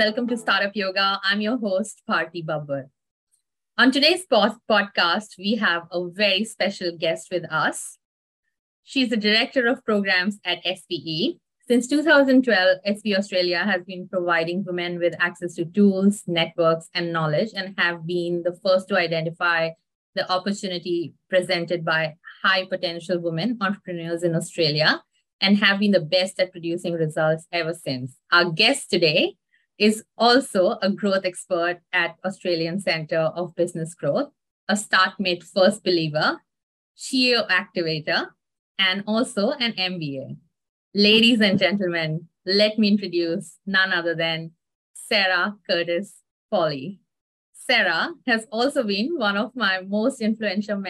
welcome to Startup Yoga. I'm your host, Bharti Babbar. On today's podcast, we have a very special guest with us. She's the Director of Programs at SPE. Since 2012, SPE Australia has been providing women with access to tools, networks, and knowledge, and have been the first to identify the opportunity presented by high potential women entrepreneurs in Australia, and have been the best at producing results ever since. Our guest today is also a growth expert at Australian Centre of Business Growth, a StartMate first believer, CEO activator, and also an MBA. Ladies and gentlemen, let me introduce none other than Sarah Curtis Polley. Sarah has also been one of my most influential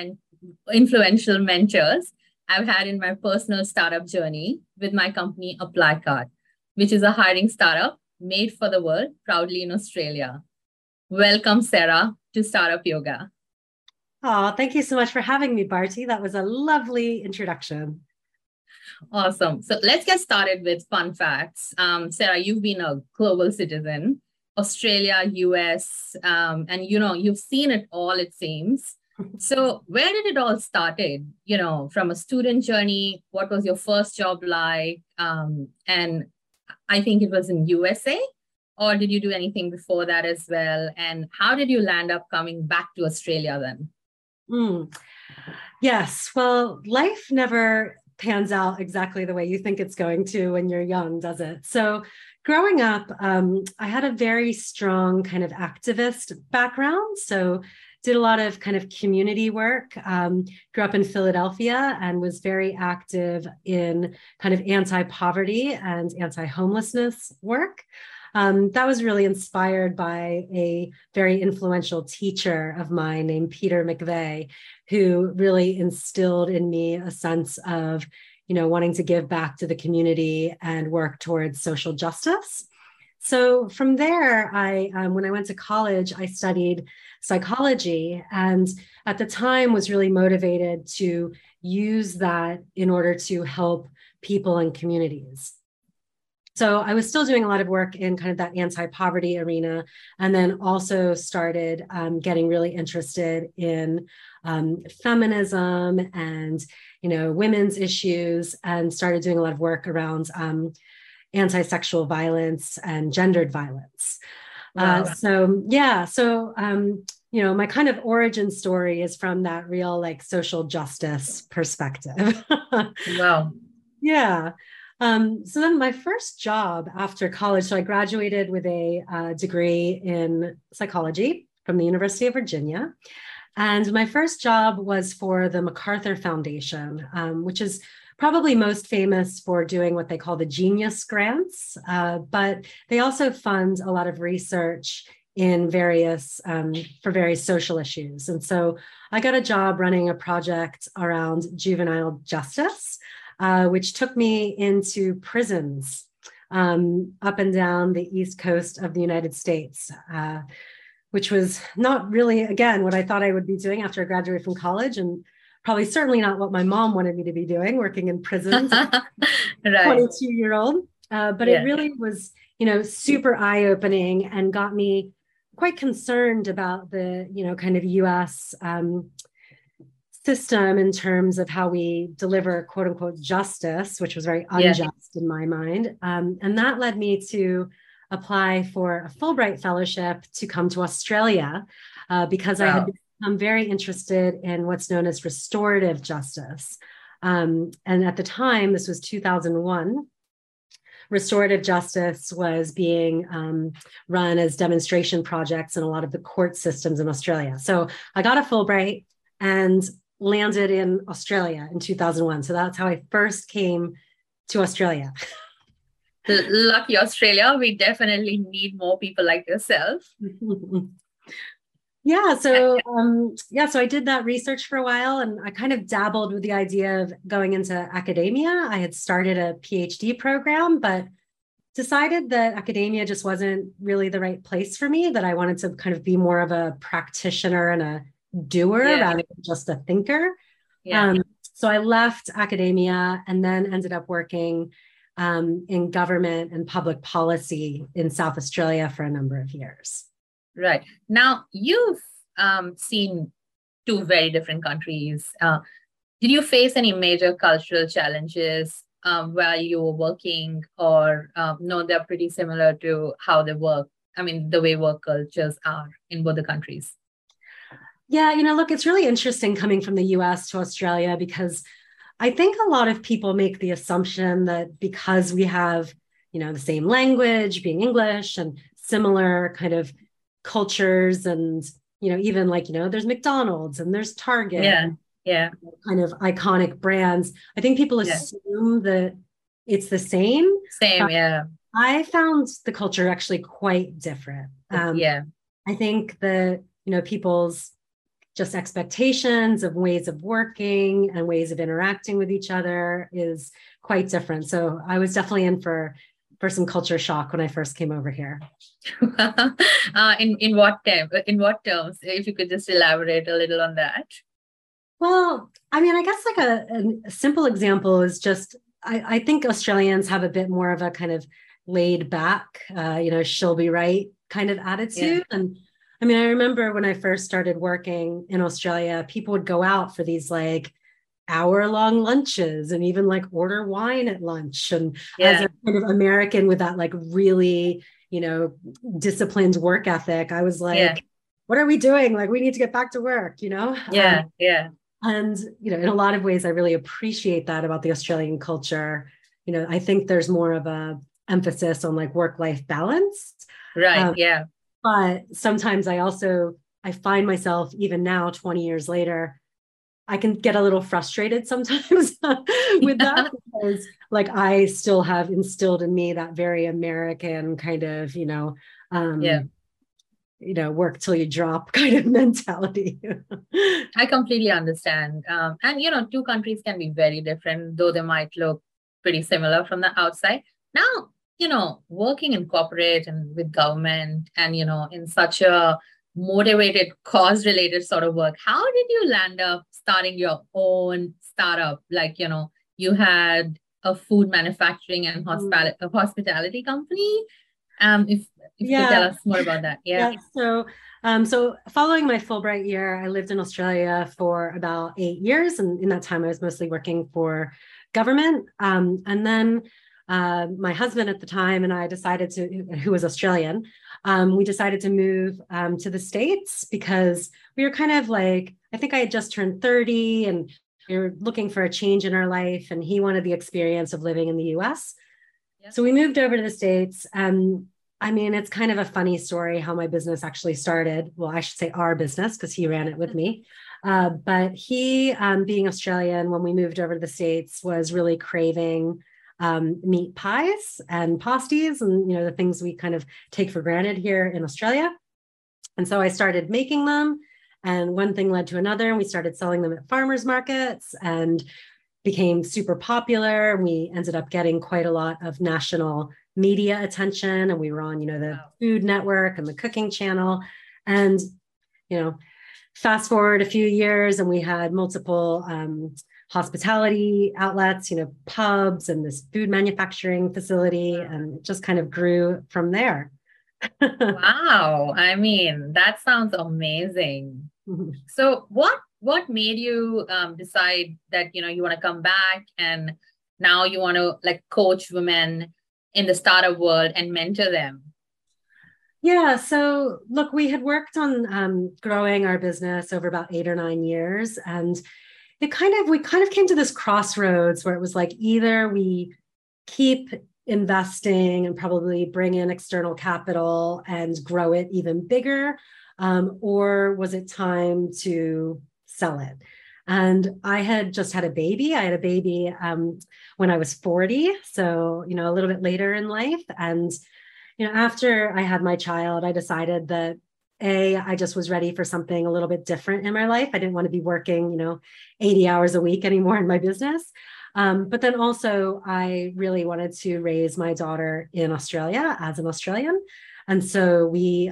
mentors I've had in my personal startup journey with my company ApplyCard, which is a hiring startup made for the world, proudly in Australia. Welcome, Sarah, to Startup Yoga. Oh, thank you so much for having me, Bharti. That was a lovely introduction. Awesome. So let's get started with fun facts. Sarah, you've been a global citizen, Australia, US, and you've seen it all, it seems. So where did it all started? From a student journey, what was your first job like? And I think it was in USA, or did you do anything before that as well? And how did you land up coming back to Australia then? Yes, well, life never pans out exactly the way you think it's going to when you're young, does it? So growing up, I had a very strong kind of activist background. So did a lot of kind of community work, grew up in Philadelphia and was very active in kind of anti-poverty and anti-homelessness work. That was really inspired by a very influential teacher of mine named Peter McVeigh, who really instilled in me a sense of, wanting to give back to the community and work towards social justice. So from there, when I went to college, I studied psychology, and at the time was really motivated to use that in order to help people and communities. So I was still doing a lot of work in kind of that anti-poverty arena, and then also started getting really interested in feminism and, women's issues, and started doing a lot of work around anti-sexual violence and gendered violence. Wow. My kind of origin story is from that real social justice perspective. Wow. Yeah. So then my first job after college, so I graduated with a degree in psychology from the University of Virginia. And my first job was for the MacArthur Foundation, which is probably most famous for doing what they call the Genius Grants, but they also fund a lot of research in for various social issues. And so I got a job running a project around juvenile justice, which took me into prisons up and down the East Coast of the United States, which was not really, again, what I thought I would be doing after I graduated from college, and probably certainly not what my mom wanted me to be doing, working in prisons, Right. 22-year-old. But Yeah. It really was, super eye-opening and got me quite concerned about the, kind of US system in terms of how we deliver quote unquote justice, which was very unjust in my mind. And that led me to apply for a Fulbright fellowship to come to Australia because I had become very interested in what's known as restorative justice. And at the time, this was 2001, restorative justice was being run as demonstration projects in a lot of the court systems in Australia. So I got a Fulbright and landed in Australia in 2001. So that's how I first came to Australia. Lucky Australia. We definitely need more people like yourself. So I did that research for a while, and I kind of dabbled with the idea of going into academia. I had started a PhD program, but decided that academia just wasn't really the right place for me, that I wanted to kind of be more of a practitioner and a doer rather than just a thinker. So I left academia and then ended up working in government and public policy in South Australia for a number of years. Right. Now, you've seen two very different countries. Did you face any major cultural challenges while you were working, or no, they're pretty similar to how they work? I mean, the way work cultures are in both the countries. Yeah, look, it's really interesting coming from the US to Australia, because I think a lot of people make the assumption that because we have, the same language, being English, and similar kind of cultures, and, even like, there's McDonald's and there's Target. Yeah. Kind of iconic brands. I think people assume that it's the same. Yeah. I found the culture actually quite different. I think that, people's just expectations of ways of working and ways of interacting with each other is quite different. So I was definitely in for some culture shock when I first came over here. In what terms? If you could just elaborate a little on that. Well, I mean, I guess like a simple example is just, I think Australians have a bit more of a kind of laid back, she'll be right kind of attitude. Yeah. And I mean, I remember when I first started working in Australia, people would go out for these like hour-long lunches and even like order wine at lunch. And as a kind of American with that like really, disciplined work ethic, I was like, what are we doing? Like, we need to get back to work, Yeah. And, in a lot of ways, I really appreciate that about the Australian culture. I think there's more of a emphasis on like work-life balance. Right. But sometimes I find myself, even now, 20 years later, I can get a little frustrated sometimes with that, because like I still have instilled in me that very American kind of, work till you drop kind of mentality. I completely understand. And, two countries can be very different, though they might look pretty similar from the outside. Now, working in corporate and with government and, in such a motivated cause-related sort of work, how did you land up starting your own startup? Like, you had a food manufacturing and hospitality company. If you could tell us more about that. Yeah. So following my Fulbright year, I lived in Australia for about 8 years. And in that time, I was mostly working for government. And then my husband at the time and I who was Australian, we decided to move to the States, because we were kind of like, I think I had just turned 30 and we were looking for a change in our life. And he wanted the experience of living in the US. Yep. So we moved over to the States. I mean, it's kind of a funny story how my business actually started. Well, I should say our business, because he ran it with me. But he, being Australian, when we moved over to the States, was really craving meat pies and pasties and, the things we kind of take for granted here in Australia. And so I started making them, and one thing led to another, and we started selling them at farmers markets and became super popular. We ended up getting quite a lot of national media attention, and we were on, the Food Network and the Cooking Channel. And, fast forward a few years, and we had multiple hospitality outlets, pubs and this food manufacturing facility, and it just kind of grew from there. Wow. I mean, that sounds amazing. Mm-hmm. So what made you decide that, you want to come back and now you want to like coach women in the startup world and mentor them? Yeah. So look, we had worked on growing our business over about 8 or 9 years, and we kind of came to this crossroads where it was like, either we keep investing and probably bring in external capital and grow it even bigger, or was it time to sell it? And I had just had a baby. I had a baby when I was 40, so a little bit later in life. And after I had my child, I decided that I just was ready for something a little bit different in my life. I didn't want to be working, 80 hours a week anymore in my business. But then also I really wanted to raise my daughter in Australia as an Australian. And so we,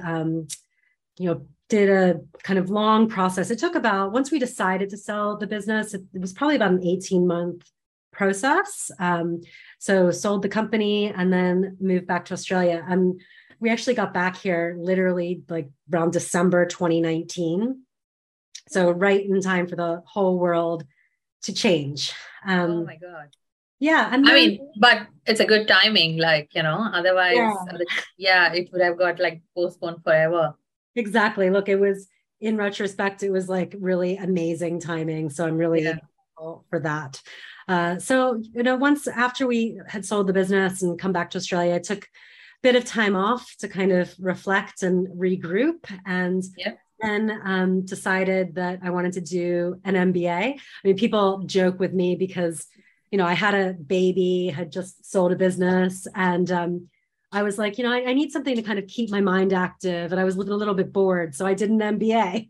did a kind of long process. It took once we decided to sell the business, it was probably about an 18-month process. So sold the company and then moved back to Australia. And we actually got back here literally like around December 2019. So right in time for the whole world to change. Oh my God. Yeah. And I mean, but it's a good timing, like, otherwise, it would have got like postponed forever. Exactly. Look, it was, in retrospect, it was like really amazing timing. So I'm really grateful for that. So, once after we had sold the business and come back to Australia, I took a bit of time off to kind of reflect and regroup, and then decided that I wanted to do an MBA. I mean, people joke with me because, I had a baby, had just sold a business, and I was like, I need something to kind of keep my mind active. And I was a little bit bored. So I did an MBA.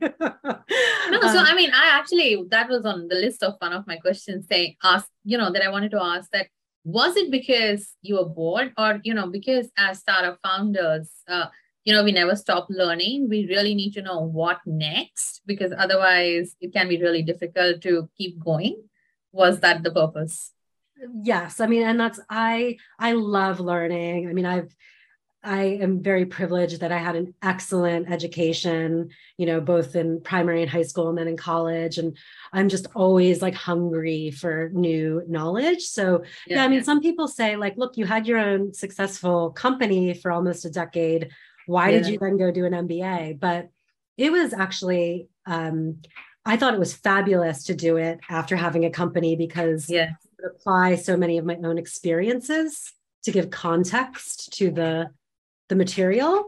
I mean, that was on the list of one of my questions that I wanted to ask, that was it because you were bored, or, because as startup founders, we never stop learning. We really need to know what next, because otherwise it can be really difficult to keep going. Was that the purpose? Yes. I mean, and I love learning. I mean, I am very privileged that I had an excellent education, both in primary and high school and then in college. And I'm just always like hungry for new knowledge. So I mean, some people say like, look, you had your own successful company for almost a decade. Why did you then go do an MBA? But it was actually, I thought it was fabulous to do it after having a company, because it would apply so many of my own experiences to give context to the material.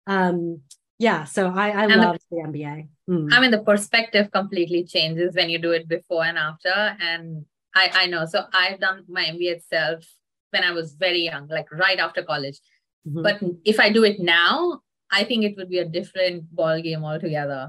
So I loved the MBA. I mean, the perspective completely changes when you do it before and after. And I know. So I've done my MBA itself when I was very young, like right after college. Mm-hmm. But if I do it now, I think it would be a different ballgame altogether.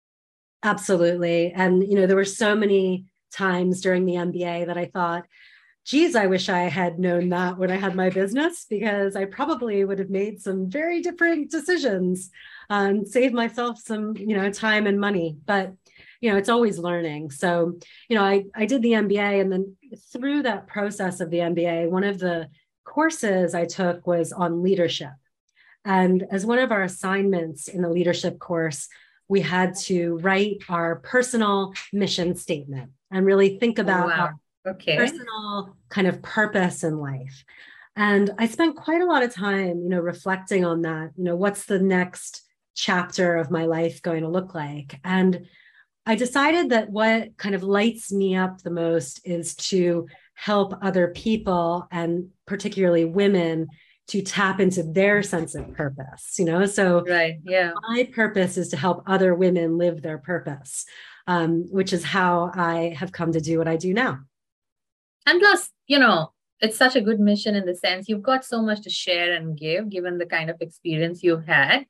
Absolutely. And, there were so many times during the MBA that I thought, geez, I wish I had known that when I had my business, because I probably would have made some very different decisions and saved myself some, time and money. But, it's always learning. So, I did the MBA, and then through that process of the MBA, one of the courses I took was on leadership. And as one of our assignments in the leadership course, we had to write our personal mission statement and really think about our personal kind of purpose in life. And I spent quite a lot of time, reflecting on that. What's the next chapter of my life going to look like? And I decided that what kind of lights me up the most is to help other people, and particularly women, to tap into their sense of purpose, So my purpose is to help other women live their purpose, which is how I have come to do what I do now. And plus, it's such a good mission in the sense you've got so much to share and give, given the kind of experience you've had.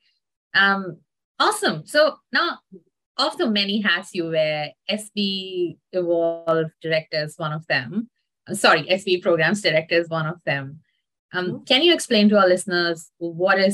Awesome. So now, of the many hats you wear, SB Evolve Director is one of them. SB Programs Director is one of them. Can you explain to our listeners what are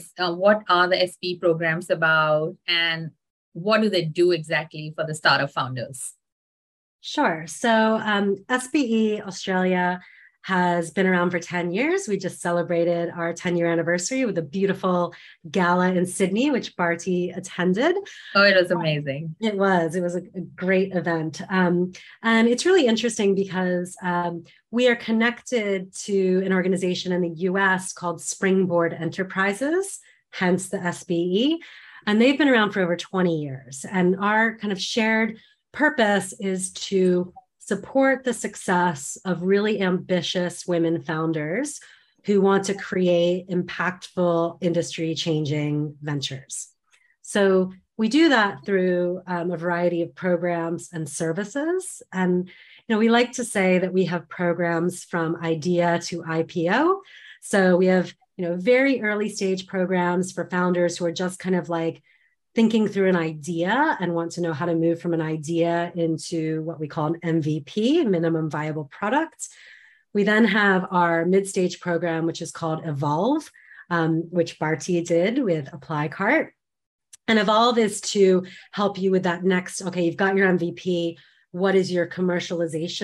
the SB programs about, and what do they do exactly for the startup founders? Sure. So SBE Australia has been around for 10 years. We just celebrated our 10-year anniversary with a beautiful gala in Sydney, which Bharti attended. Oh, it was amazing. It was a great event. And it's really interesting because we are connected to an organization in the US called Springboard Enterprises, hence the SBE. And they've been around for over 20 years. And our kind of shared purpose is to support the success of really ambitious women founders who want to create impactful industry-changing ventures. So we do that through a variety of programs and services. And we like to say that we have programs from idea to IPO. So we have very early stage programs for founders who are just kind of like thinking through an idea and want to know how to move from an idea into what we call an MVP, minimum viable product. We then have our mid-stage program, which is called Evolve, which Bharti did with ApplyCart. And Evolve is to help you with that next, okay, you've got your MVP. What is your commercialization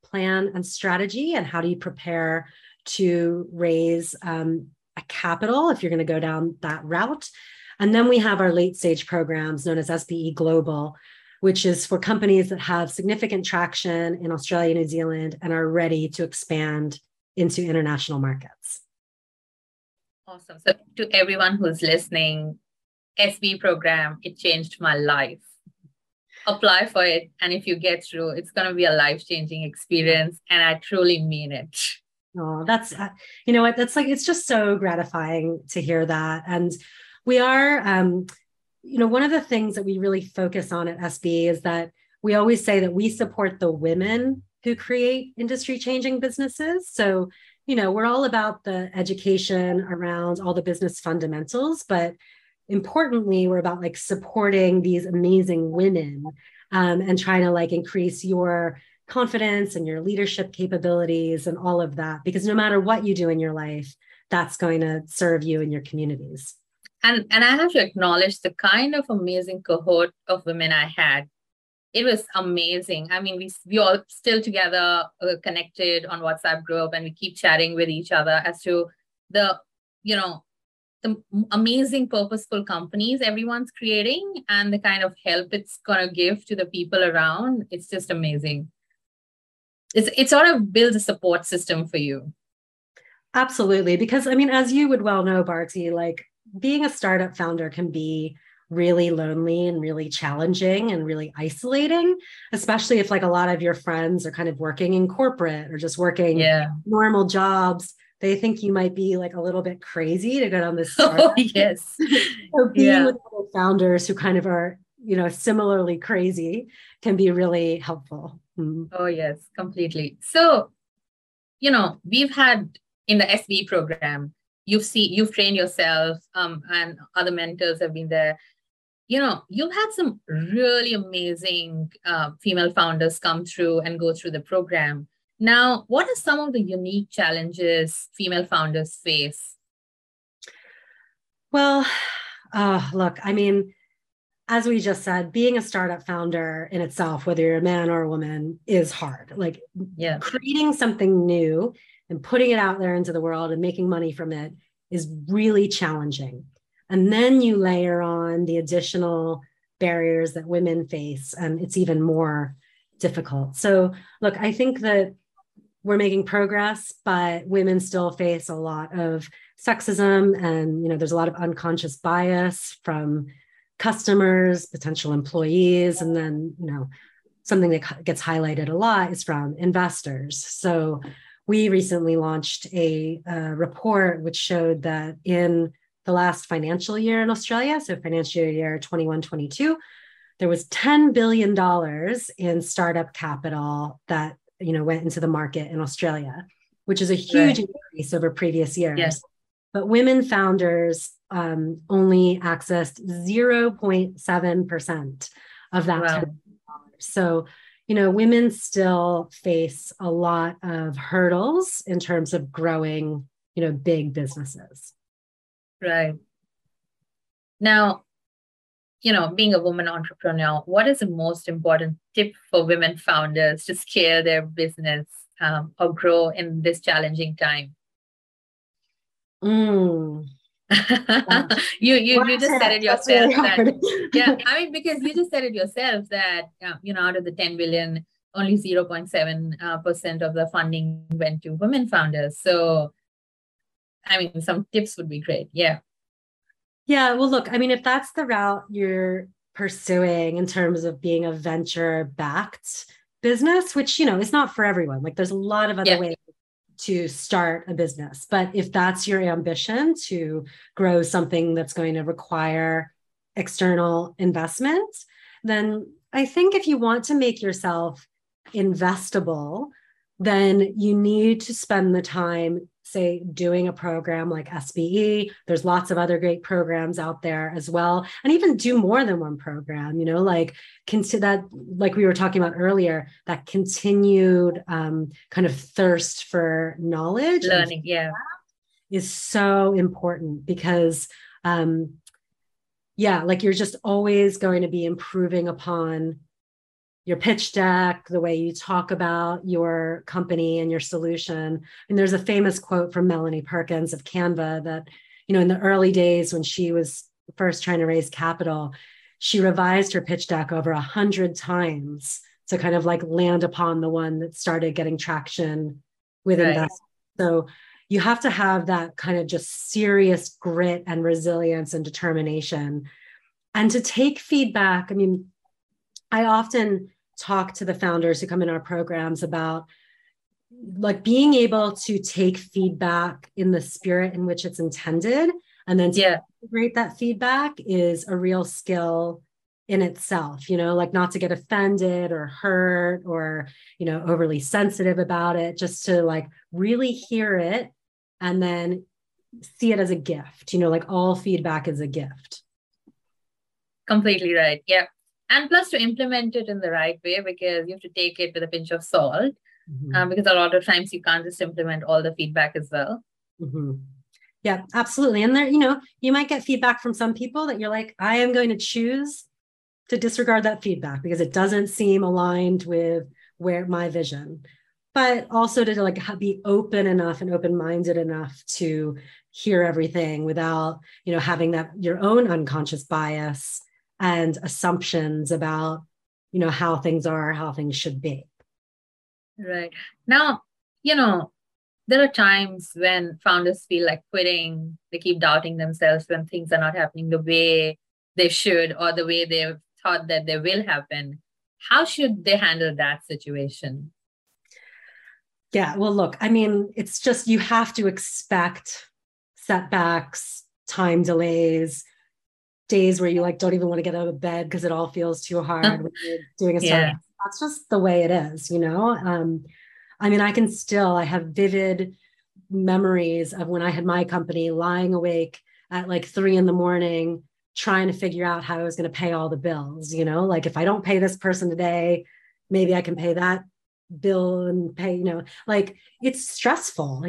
plan and strategy, and how do you prepare to raise a capital if you're going to go down that route. And then we have our late stage programs known as SBE Global, which is for companies that have significant traction in Australia, New Zealand, and are ready to expand into international markets. Awesome. So to everyone who's listening, SBE program, it changed my life. Apply for it. And if you get through, it's going to be a life-changing experience. And I truly mean it. Oh, that's, you know what, that's like, it's just so gratifying to hear that. And we are, you know, one of the things that we really focus on at SBE is that we always say that we support the women who create industry-changing businesses. So, you know, we're all about the education around all the business fundamentals, but importantly, we're about like supporting these amazing women and trying to like increase your confidence and your leadership capabilities and all of that, because no matter what you do in your life, that's going to serve you and your communities. And I have to acknowledge the kind of amazing cohort of women I had. It was amazing. I mean, we all still together, connected on WhatsApp group, and we keep chatting with each other as to the, you know, the amazing purposeful companies everyone's creating and the kind of help it's going to give to the people around. It's just amazing. It sort of builds a support system for you. Absolutely. Because I mean, as you would well know, Bharti, like being a startup founder can be really lonely and really challenging and really isolating, especially if like a lot of your friends are kind of working in corporate or just working normal jobs. They think you might be like a little bit crazy to go down this startup. Oh, yes. So being with other founders who kind of are, you know, similarly crazy can be really helpful. Oh, yes, completely. So, you know, we've had in the SBE program, you've trained yourself and other mentors have been there. You know, you've had some really amazing female founders come through and go through the program. Now, what are some of the unique challenges female founders face? Well, look, I mean, as we just said, being a startup founder in itself, whether you're a man or a woman, is hard. Like creating something new and putting it out there into the world and making money from it is really challenging. And then you layer on the additional barriers that women face, and it's even more difficult. So look, I think that we're making progress, but women still face a lot of sexism, and, you know, there's a lot of unconscious bias from customers, potential employees, and then, you know, something that gets highlighted a lot is from investors. So we recently launched a report which showed that in the last financial year in Australia, so financial year 21-22, there was $10 billion in startup capital that, you know, went into the market in Australia, which is a huge increase over previous years. Yes. But women founders only accessed 0.7% of that $10 billion. So, you know, women still face a lot of hurdles in terms of growing, you know, big businesses. Right. Now, you know, being a woman entrepreneur, what is the most important tip for women founders to scale their business or grow in this challenging time? Yeah. You just said it yourself. I mean, because you just said it yourself that, you know, out of the 10 billion, only 0.7% of the funding went to women founders. So, I mean, some tips would be great. Yeah. Yeah. Well, look, I mean, if that's the route you're pursuing in terms of being a venture-backed business, which, you know, is not for everyone. Like there's a lot of other ways to start a business. But if that's your ambition to grow something that's going to require external investment, then I think if you want to make yourself investable, then you need to spend the time, say, doing a program like SBE. There's lots of other great programs out there as well. And even do more than one program, you know, like consider that, like we were talking about earlier, that continued kind of thirst for knowledge. Learning, is so important because, like you're just always going to be improving upon your pitch deck, the way you talk about your company and your solution. And there's a famous quote from Melanie Perkins of Canva that, in the early days when she was first trying to raise capital, she revised her pitch deck over 100 times to kind of like land upon the one that started getting traction with investors. So you have to have that kind of just serious grit and resilience and determination. And to take feedback, I mean, I often talk to the founders who come in our programs about like being able to take feedback in the spirit in which it's intended, and then to integrate that feedback is a real skill in itself, like not to get offended or hurt or, overly sensitive about it, just to like really hear it and then see it as a gift, like all feedback is a gift. Completely right. Yeah. And plus to implement it in the right way, because you have to take it with a pinch of salt, because a lot of times you can't just implement all the feedback as well. Mm-hmm. Yeah, absolutely. And there, you might get feedback from some people that you're like, I am going to choose to disregard that feedback because it doesn't seem aligned with where my vision, but also to like be open enough and open-minded enough to hear everything without, having that your own unconscious bias and assumptions about, how things are, how things should be. Right. Now, there are times when founders feel like quitting, they keep doubting themselves when things are not happening the way they should or the way they've thought that they will happen. How should they handle that situation? Yeah, well, look, I mean, it's just, you have to expect setbacks, time delays, days where you like don't even want to get out of bed because it all feels too hard when you're doing a startup. That's just the way it is, I mean, I have vivid memories of when I had my company lying awake at like 3 a.m, trying to figure out how I was going to pay all the bills, like if I don't pay this person today, maybe I can pay that bill and pay, like it's stressful,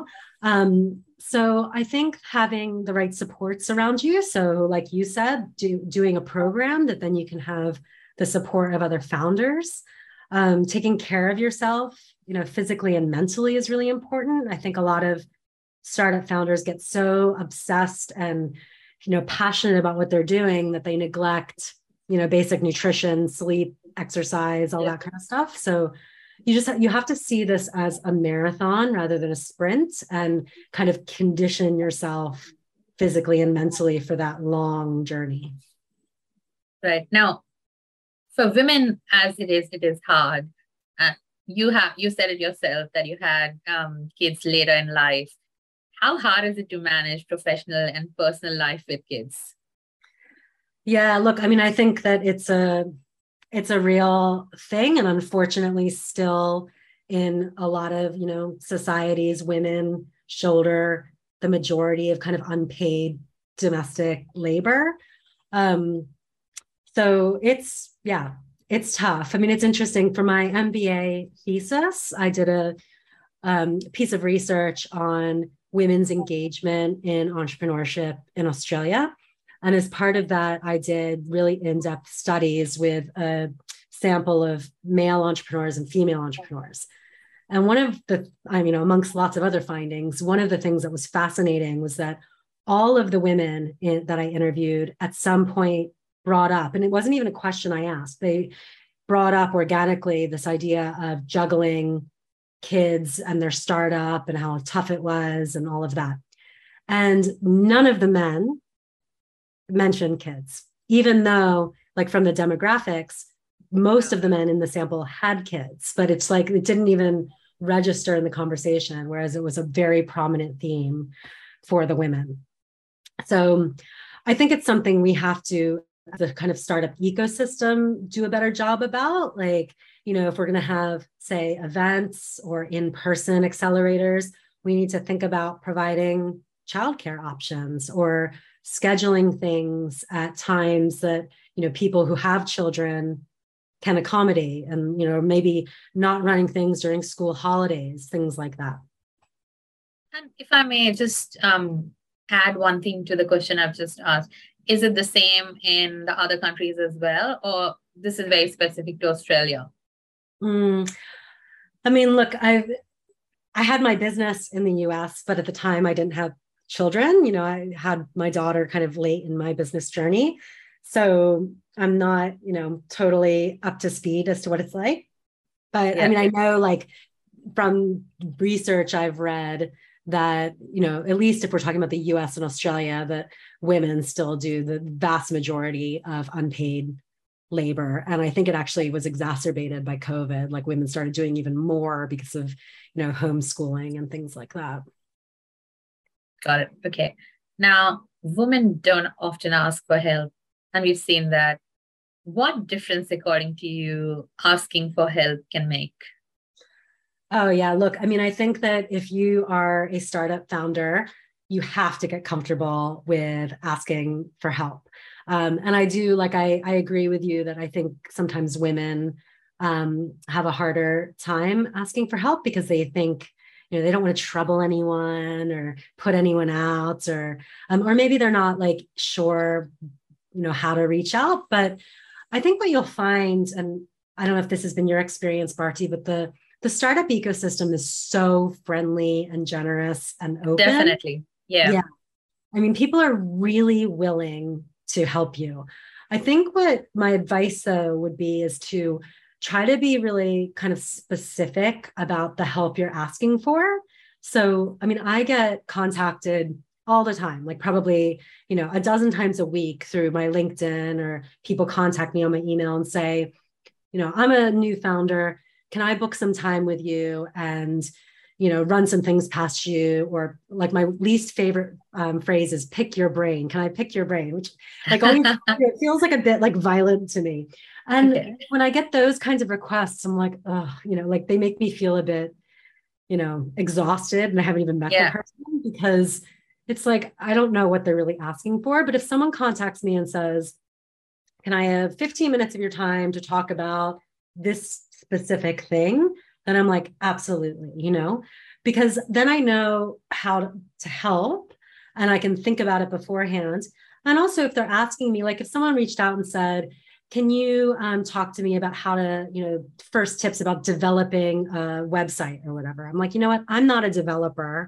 So I think having the right supports around you. So like you said, doing a program that then you can have the support of other founders, taking care of yourself, physically and mentally is really important. I think a lot of startup founders get so obsessed and, passionate about what they're doing that they neglect, basic nutrition, sleep, exercise, all that kind of stuff. So you have to see this as a marathon rather than a sprint and kind of condition yourself physically and mentally for that long journey. Right. Now, for women as it is hard. You said it yourself that you had kids later in life. How hard is it to manage professional and personal life with kids? Yeah, look, I mean, I think that it's a real thing. And unfortunately, still in a lot of, societies, women shoulder the majority of kind of unpaid domestic labor. So it's tough. I mean, it's interesting. For my MBA thesis, I did a piece of research on women's engagement in entrepreneurship in Australia. And as part of that, I did really in-depth studies with a sample of male entrepreneurs and female entrepreneurs. And one of the, amongst lots of other findings, one of the things that was fascinating was that all of the women that I interviewed at some point brought up, and it wasn't even a question I asked, they brought up organically this idea of juggling kids and their startup and how tough it was and all of that. And none of the men mentioned kids, even though, like, from the demographics, most of the men in the sample had kids, but it's like it didn't even register in the conversation, whereas it was a very prominent theme for the women. So I think it's something we have to, the kind of startup ecosystem, do a better job about. Like, if we're going to have, say, events or in-person accelerators, we need to think about providing childcare options or scheduling things at times that, people who have children can accommodate, and, maybe not running things during school holidays, things like that. And if I may just add one thing to the question I've just asked, is it the same in the other countries as well? Or this is very specific to Australia? I mean, look, I had my business in the US, but at the time I didn't have children. I had my daughter kind of late in my business journey. So I'm not, totally up to speed as to what it's like. But I mean, I know like from research I've read that, at least if we're talking about the US and Australia, that women still do the vast majority of unpaid labor. And I think it actually was exacerbated by COVID. Like women started doing even more because of, homeschooling and things like that. Got it. Okay. Now, women don't often ask for help. And we've seen that. What difference, according to you, asking for help can make? Oh, yeah. Look, I mean, I think that if you are a startup founder, you have to get comfortable with asking for help. And I do, like, I agree with you that I think sometimes women have a harder time asking for help because they think, they don't want to trouble anyone or put anyone out, or maybe they're not like sure, how to reach out. But I think what you'll find, and I don't know if this has been your experience, Bharti, but the startup ecosystem is so friendly and generous and open. Definitely. Yeah. I mean, people are really willing to help you. I think what my advice, though, would be is to try to be really kind of specific about the help you're asking for. So, I mean, I get contacted all the time, like probably, a dozen times a week through my LinkedIn, or people contact me on my email and say, I'm a new founder. Can I book some time with you and, run some things past you? Or like my least favorite phrase is pick your brain. Can I pick your brain? Which like always, it feels like a bit like violent to me. And when I get those kinds of requests, I'm like, oh, like they make me feel a bit, exhausted, and I haven't even met the person, because it's like, I don't know what they're really asking for. But if someone contacts me and says, can I have 15 minutes of your time to talk about this specific thing? Then I'm like, absolutely, because then I know how to help and I can think about it beforehand. And also if they're asking me, like if someone reached out and said, can you talk to me about how to, first tips about developing a website or whatever? I'm like, you know what? I'm not a developer.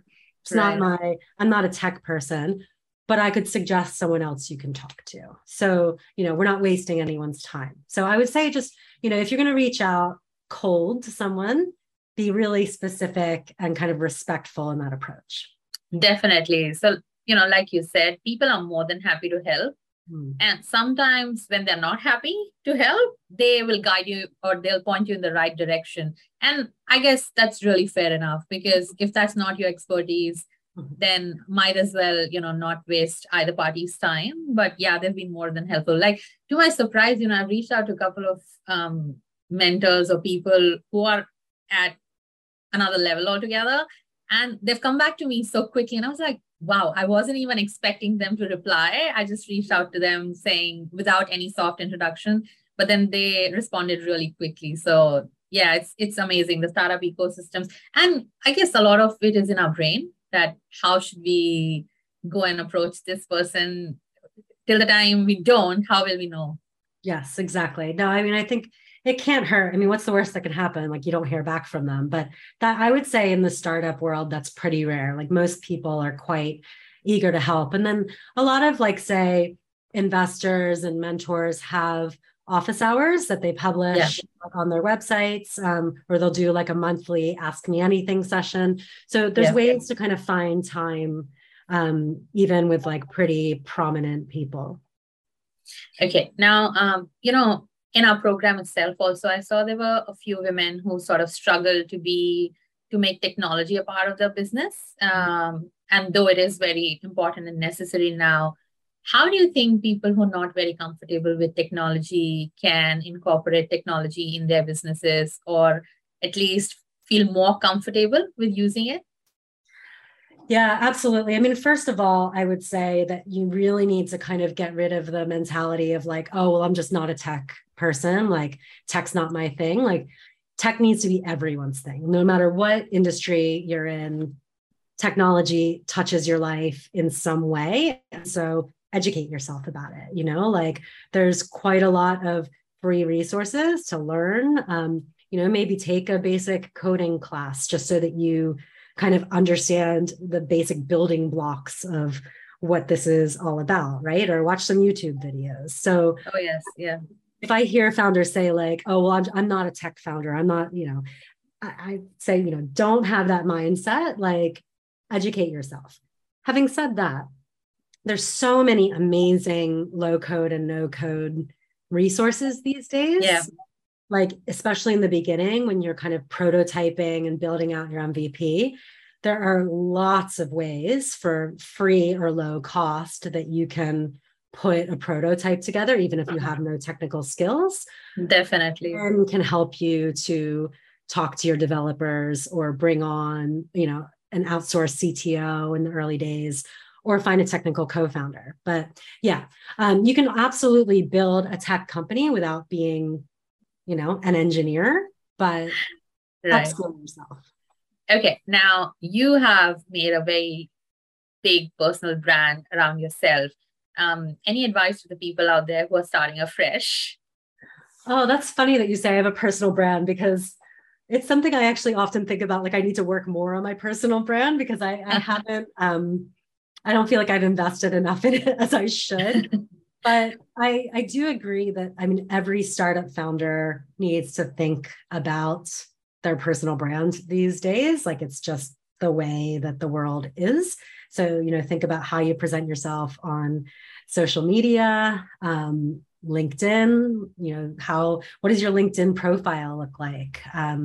I'm not a tech person, but I could suggest someone else you can talk to. So, we're not wasting anyone's time. So I would say just, if you're going to reach out cold to someone, be really specific and kind of respectful in that approach. Definitely. So, like you said, people are more than happy to help. And sometimes when they're not happy to help, they will guide you or they'll point you in the right direction. And I guess that's really fair enough, because if that's not your expertise, then might as well, not waste either party's time. But yeah, they've been more than helpful. Like to my surprise, I've reached out to a couple of mentors or people who are at another level altogether, and they've come back to me so quickly. And I was like, wow, I wasn't even expecting them to reply. I just reached out to them saying without any soft introduction, but then they responded really quickly. So yeah, it's amazing, the startup ecosystems. And I guess a lot of it is in our brain, that how should we go and approach this person? Till the time we don't, how will we know? Yes, exactly. No, I mean, I think it can't hurt. I mean, what's the worst that can happen? Like you don't hear back from them. But that, I would say in the startup world, that's pretty rare. Like most people are quite eager to help. And then a lot of like, say, investors and mentors have office hours that they publish on their websites, or they'll do like a monthly Ask Me Anything session. So there's ways to kind of find time, even with like pretty prominent people. Okay. Now, in our program itself also, I saw there were a few women who sort of struggled to make technology a part of their business. And though it is very important and necessary now, how do you think people who are not very comfortable with technology can incorporate technology in their businesses, or at least feel more comfortable with using it? Yeah, absolutely. I mean, first of all, I would say that you really need to kind of get rid of the mentality of like, oh, well, I'm just not a tech person. Like tech's not my thing. Like tech needs to be everyone's thing. No matter what industry you're in, technology touches your life in some way. And so educate yourself about it. Like there's quite a lot of free resources to learn. Maybe take a basic coding class just so that you kind of understand the basic building blocks of what this is all about, right? Or watch some YouTube videos. So, oh yes, yeah. If I hear founders say like, "Oh, well, I'm not a tech founder. I'm not," I say, don't have that mindset. Like, educate yourself. Having said that, there's so many amazing low code and no code resources these days. Yeah. Like, especially in the beginning when you're kind of prototyping and building out your MVP, there are lots of ways for free or low cost that you can put a prototype together, even if you have no technical skills. Definitely. And can help you to talk to your developers or bring on, an outsourced CTO in the early days, or find a technical co-founder. But yeah, you can absolutely build a tech company without being, an engineer, but upskill yourself. Okay, now you have made a very big personal brand around yourself. Any advice to the people out there who are starting afresh? Oh, that's funny that you say I have a personal brand, because it's something I actually often think about. Like, I need to work more on my personal brand because I haven't, I don't feel like I've invested enough in it as I should. But I do agree that, every startup founder needs to think about their personal brand these days. Like, it's just the way that the world is. So, think about how you present yourself on social media, LinkedIn, what does your LinkedIn profile look like?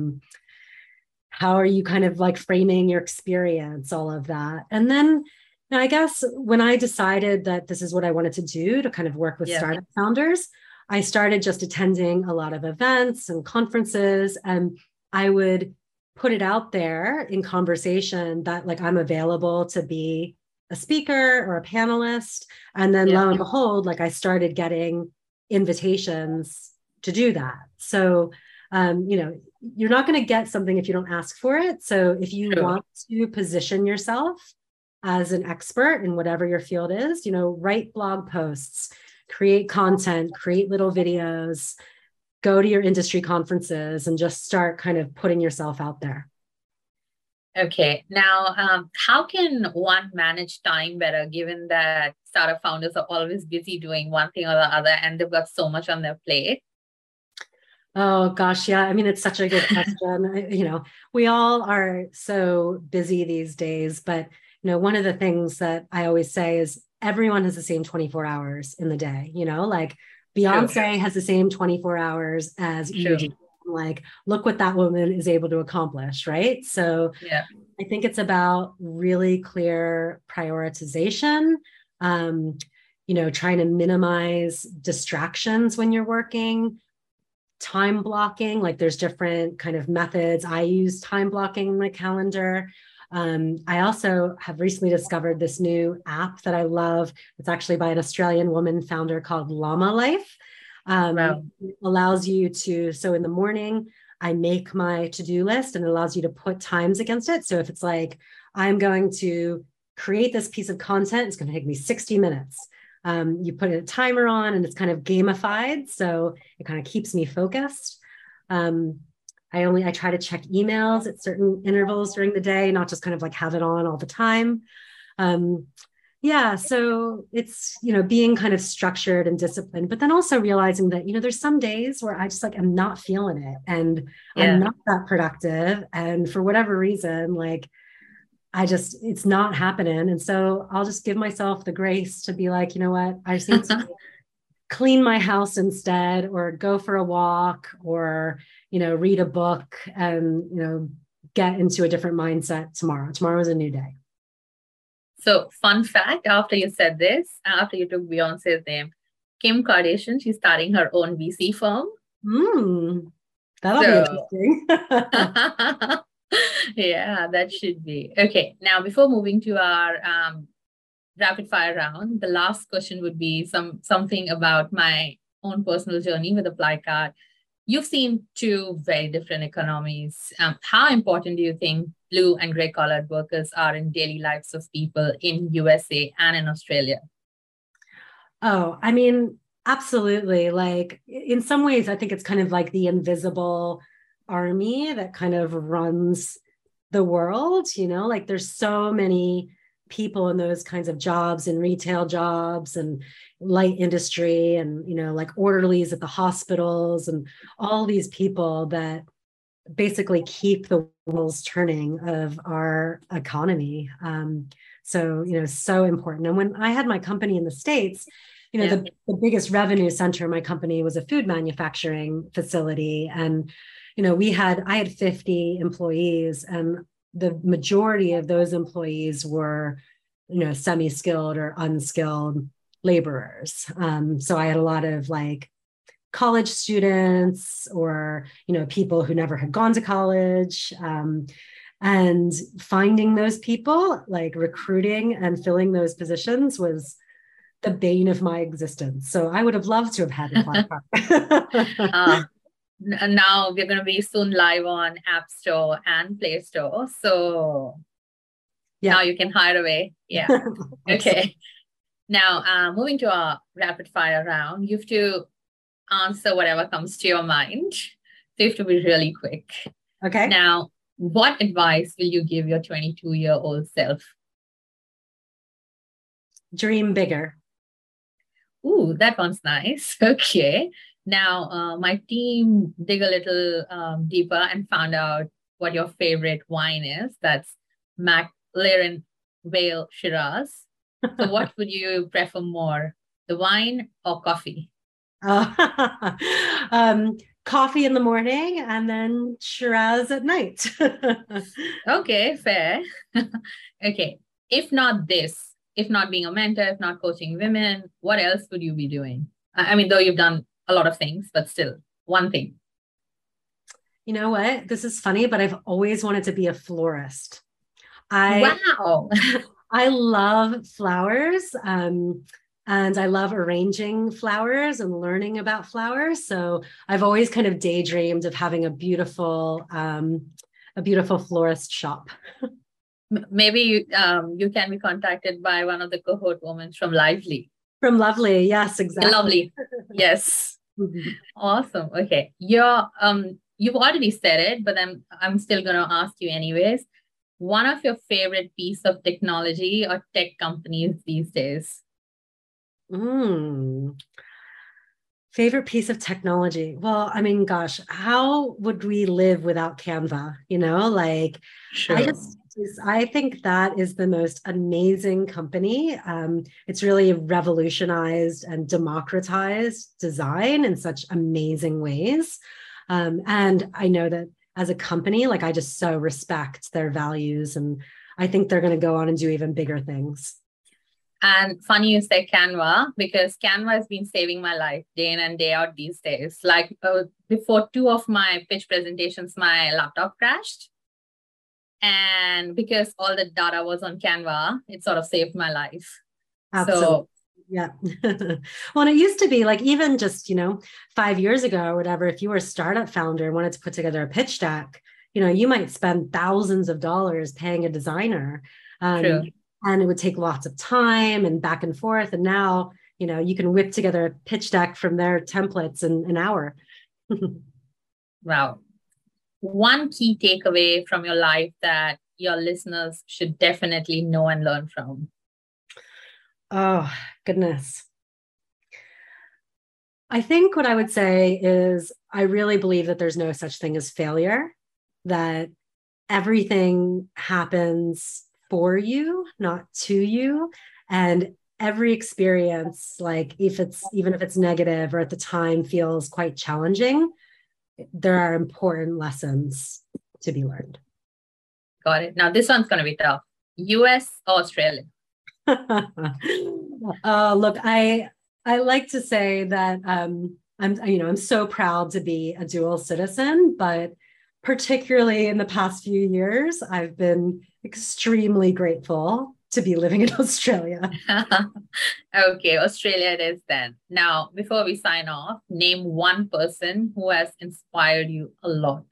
How are you kind of like framing your experience, all of that. And then I guess when I decided that this is what I wanted to do, to kind of work with startup founders, I started just attending a lot of events and conferences, and I would put it out there in conversation that like I'm available to be a speaker or a panelist. And then lo and behold, like I started getting invitations to do that. So, you're not going to get something if you don't ask for it. So if you want to position yourself as an expert in whatever your field is, write blog posts, create content, create little videos, go to your industry conferences, and just start kind of putting yourself out there. Okay. Now, how can one manage time better, given that startup founders are always busy doing one thing or the other, and they've got so much on their plate? Oh, gosh. Yeah. It's such a good question. We all are so busy these days, but one of the things that I always say is everyone has the same 24 hours in the day, like Beyonce has the same 24 hours as you do. Like, look what that woman is able to accomplish, right? So I think it's about really clear prioritization, trying to minimize distractions when you're working, time blocking. Like, there's different kind of methods. I use time blocking in my calendar. I also have recently discovered this new app that I love. It's actually by an Australian woman founder called Llama Life. It allows you to, so in the morning, I make my to-do list, and it allows you to put times against it. So if it's like, I'm going to create this piece of content, it's going to take me 60 minutes. You put a timer on, and it's kind of gamified. So it kind of keeps me focused. I try to check emails at certain intervals during the day, not just kind of like have it on all the time. So it's, being kind of structured and disciplined, but then also realizing that, there's some days where I just like, I'm not feeling it, and I'm not that productive. And for whatever reason, like, it's not happening. And so I'll just give myself the grace to be like, you know what, I just need to clean my house instead, or go for a walk, or, read a book, and, get into a different mindset tomorrow. Tomorrow is a new day. So, fun fact, after you said this, after you took Beyonce's name, Kim Kardashian, she's starting her own VC firm. That'll be interesting. Yeah, that should be. Okay, now before moving to our rapid fire round, the last question would be something about my own personal journey with ApplyCard. You've seen two very different economies. How important do you think blue and gray collared workers are in daily lives of people in USA and in Australia? Oh, Absolutely. Like in some ways, I think it's kind of like the invisible army that kind of runs the world, like there's so many people in those kinds of jobs and retail jobs and light industry and, like orderlies at the hospitals and all these people that basically keep the wheels turning of our economy. So important. And when I had my company in the States, the biggest revenue center of my company was a food manufacturing facility. And, I had 50 employees, and the majority of those employees were, semi-skilled or unskilled laborers. So I had a lot of like college students or, people who never had gone to college. And finding those people, like recruiting and filling those positions was the bane of my existence. So I would have loved to have had a car. Now we're going to be soon live on App Store and Play Store. So now you can hire away. Yeah. Okay. Now, moving to our rapid fire round, you have to answer whatever comes to your mind. So you have to be really quick. Okay. Now, what advice will you give your 22-year-old self? Dream bigger. Ooh, that one's nice. Okay. Now, my team dig a little deeper and found out what your favorite wine is. That's McLaren Vale Shiraz. So what would you prefer more, the wine or coffee? Coffee in the morning and then Shiraz at night. Okay, fair. Okay. If not being a mentor, if not coaching women, what else would you be doing? I mean, though you've done a lot of things, but still, one thing. You know what? This is funny, but I've always wanted to be a florist. Wow. I love flowers. And I love arranging flowers and learning about flowers. So I've always kind of daydreamed of having a beautiful florist shop. Maybe you can be contacted by one of the cohort women from Lively. From Lovely, yes, exactly. Lovely, yes. Awesome. Okay, you've already said it, but I'm still going to ask you anyways. One of your favorite piece of technology or tech companies these days? Favorite piece of technology? Well, I mean, gosh, how would we live without Canva? Sure. I think that is the most amazing company. It's really revolutionized and democratized design in such amazing ways. And I know that as a company, I just so respect their values, and I think they're going to go on and do even bigger things. And funny you say Canva, because Canva has been saving my life day in and day out these days. Before 2 of my pitch presentations, my laptop crashed. And because all the data was on Canva, it sort of saved my life. Absolutely. So, yeah. Well, and it used to be even just, 5 years ago or whatever, if you were a startup founder and wanted to put together a pitch deck, you might spend thousands of dollars paying a designer. True. And it would take lots of time and back and forth. And now, you can whip together a pitch deck from their templates in an hour. Wow. One key takeaway from your life that your listeners should definitely know and learn from? Oh, goodness. I think what I would say is I really believe that there's no such thing as failure, that everything happens for you, not to you. And every experience, even if it's negative or at the time feels quite challenging, there are important lessons to be learned. Got it. Now this one's going to be tough. US or Australia? Look, I like to say that I'm so proud to be a dual citizen, but particularly in the past few years, I've been extremely grateful to be living in Australia. Okay, Australia it is then. Now, before we sign off, name one person who has inspired you a lot.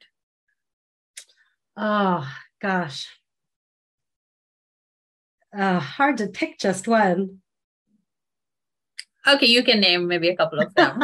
Oh, gosh. Hard to pick just one. Okay, you can name maybe a couple of them.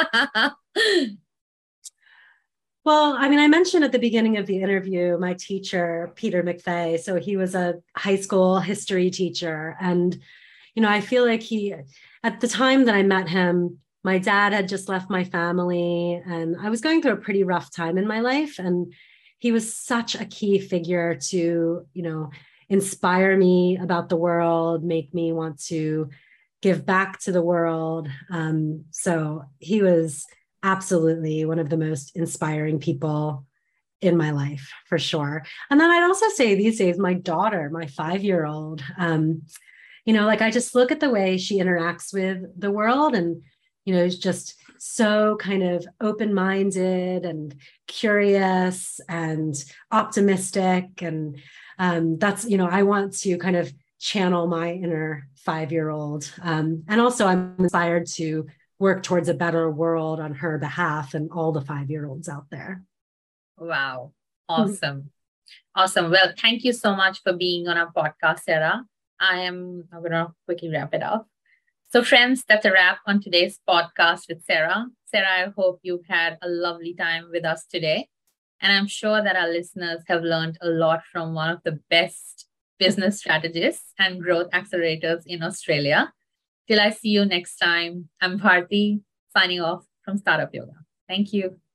Well, I mean, I mentioned at the beginning of the interview, my teacher, Peter McVeigh. So he was a high school history teacher. And, I feel like at the time that I met him, my dad had just left my family and I was going through a pretty rough time in my life. And he was such a key figure to, inspire me about the world, make me want to give back to the world. So he was absolutely one of the most inspiring people in my life, for sure. And then I'd also say these days, my daughter, my 5-year-old, like I just look at the way she interacts with the world and, is just so kind of open-minded and curious and optimistic. And that's, I want to kind of channel my inner 5-year-old. And also I'm inspired to work towards a better world on her behalf and all the 5-year-olds out there. Wow. Awesome. Awesome. Well, thank you so much for being on our podcast, Sarah. I'm going to quickly wrap it up. So friends, that's a wrap on today's podcast with Sarah. Sarah, I hope you've had a lovely time with us today. And I'm sure that our listeners have learned a lot from one of the best business strategists and growth accelerators in Australia. Till I see you next time, I'm Bharti, signing off from Startup Yoga. Thank you.